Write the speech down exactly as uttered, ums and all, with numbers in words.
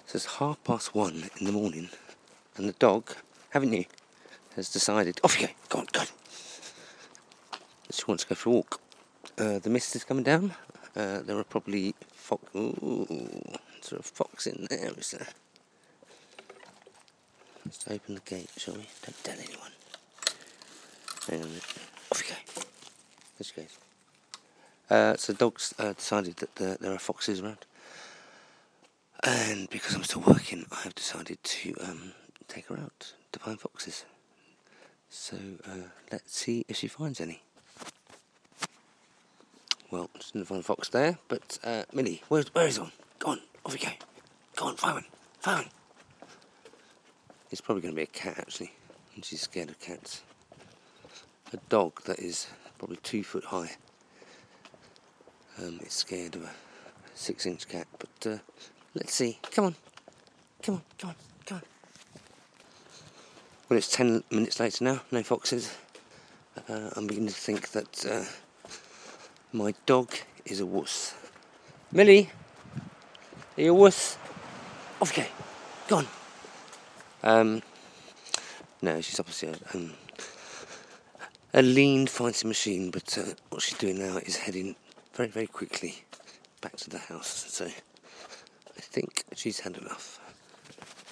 So it's half past one in the morning, and the dog, haven't you, has decided, off you go, go on, go on. She wants to go for a walk. Uh, the mist is coming down. Uh, there are probably fox. Ooh, is there a fox in there? Is there? Let's open the gate, shall we? Don't tell anyone. Hang on a minute. Off you go. There she goes. Uh, so the dog's uh, decided that uh, there are foxes around. And because I'm still working, I have decided to um, take her out to find foxes. So uh, let's see if she finds any. Well, I didn't find a fox there, but uh, Millie, where's, where is one? Go on, off you go. Go on, find one, find one. It's probably going to be a cat, actually, and she's scared of cats. A dog that is probably two foot high um, is scared of a six-inch cat, but uh, let's see. Come on, come on, come on, come on. Well, it's ten minutes later now, no foxes. Uh, I'm beginning to think that uh, my dog is a wuss. Millie, are you a wuss? Off you go. Go on. Um, no, she's obviously a, um, a lean fighting machine, but uh, what she's doing now is heading very, very quickly back to the house. So I think she's had enough.